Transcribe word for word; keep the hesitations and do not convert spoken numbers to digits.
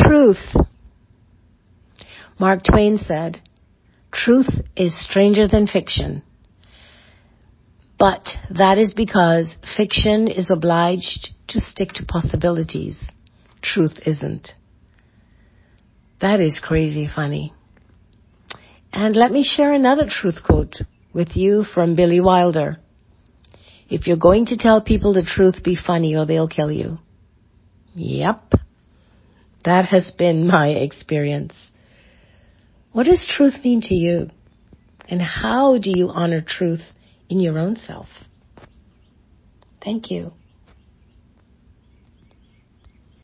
Truth. Mark Twain said, truth is stranger than fiction. But that is because fiction is obliged to stick to possibilities. Truth isn't. That is crazy funny. And let me share another truth quote with you from Billy Wilder. If you're going to tell people the truth, be funny or they'll kill you. Yep. That has been my experience. What does truth mean to you? And how do you honor truth in your own self? Thank you.